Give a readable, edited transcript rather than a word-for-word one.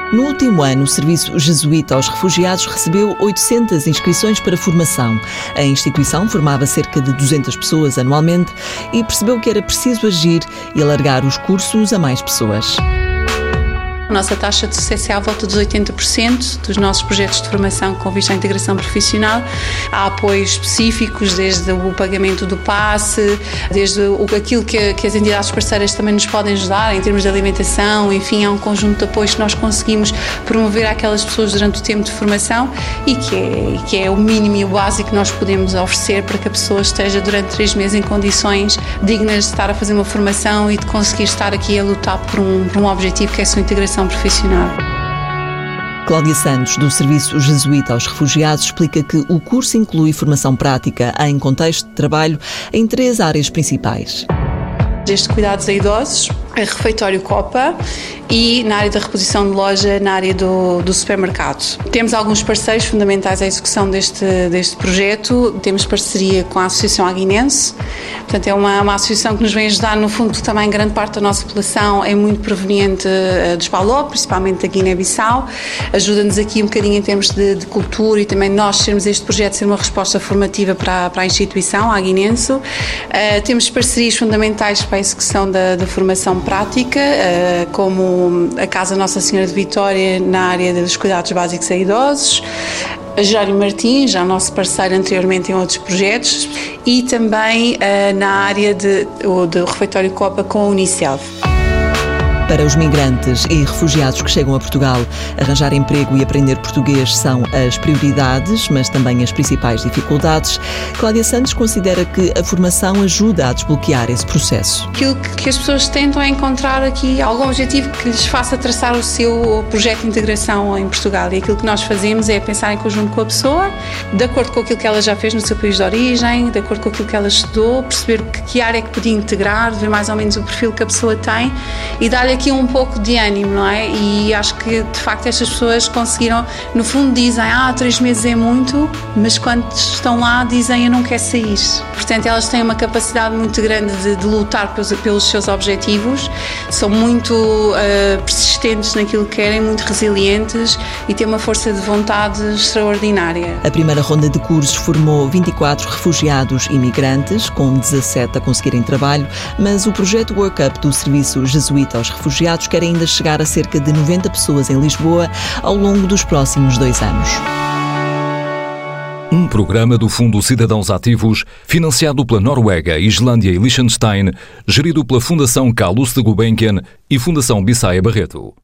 No último ano, o Serviço Jesuíta aos Refugiados recebeu 800 inscrições para formação. A instituição formava cerca de 200 pessoas anualmente e percebeu que era preciso agir e alargar os cursos a mais pessoas. A nossa taxa de sucesso é à volta dos 80% dos nossos projetos de formação com vista à integração profissional. Há apoios específicos, desde o pagamento do passe, desde aquilo que as entidades parceiras também nos podem ajudar em termos de alimentação, enfim, há um conjunto de apoios que nós conseguimos promover àquelas pessoas durante o tempo de formação e que é o mínimo e o básico que nós podemos oferecer para que a pessoa esteja durante 3 meses em condições dignas de estar a fazer uma formação e de conseguir estar aqui a lutar por um objetivo que é a sua integração profissional. Cláudia Santos, do Serviço Jesuíta aos Refugiados, explica que o curso inclui formação prática em contexto de trabalho em 3 áreas principais. Desde cuidados a idosos, a refeitório Copa e na área da reposição de loja, na área do supermercado. Temos alguns parceiros fundamentais à execução deste projeto. Temos parceria com a Associação Aguinense. Portanto, é uma associação que nos vem ajudar, no fundo, também grande parte da nossa população é muito proveniente dos PALOP, principalmente da Guiné-Bissau. Ajuda-nos aqui um bocadinho em termos de cultura e também nós termos este projeto ser uma resposta formativa para a instituição, a Aguinense. Temos parcerias fundamentais para a execução da formação prática, como a Casa Nossa Senhora de Vitória na área dos cuidados básicos a idosos, a Jerónimo Martins, já nosso parceiro anteriormente em outros projetos, e também na área do refeitório Copa com a Unicef. Para os migrantes e refugiados que chegam a Portugal, arranjar emprego e aprender português são as prioridades, mas também as principais dificuldades. Cláudia Santos considera que a formação ajuda a desbloquear esse processo. Aquilo que as pessoas tentam é encontrar aqui algum objetivo que lhes faça traçar o seu projeto de integração em Portugal. E aquilo que nós fazemos é pensar em conjunto com a pessoa, de acordo com aquilo que ela já fez no seu país de origem, de acordo com aquilo que ela estudou, perceber que área é que podia integrar, ver mais ou menos o perfil que a pessoa tem e dar-lhe aqui um pouco de ânimo, não é? E acho que de facto estas pessoas conseguiram, no fundo dizem, 3 meses é muito, mas quando estão lá dizem, eu não quero sair. Portanto, elas têm uma capacidade muito grande de lutar pelos seus objetivos, são muito persistentes naquilo que querem, muito resilientes e têm uma força de vontade extraordinária. A primeira ronda de cursos formou 24 refugiados e migrantes, com 17 a conseguirem trabalho, mas o projeto Work Up do Serviço Jesuíta aos Refugiados quer ainda chegar a cerca de 90 pessoas em Lisboa ao longo dos próximos 2 anos. Um programa do Fundo Cidadãos Ativos, financiado pela Noruega, Islândia e Liechtenstein, gerido pela Fundação Carlos de Gulbenkian e Fundação Bissaia Barreto.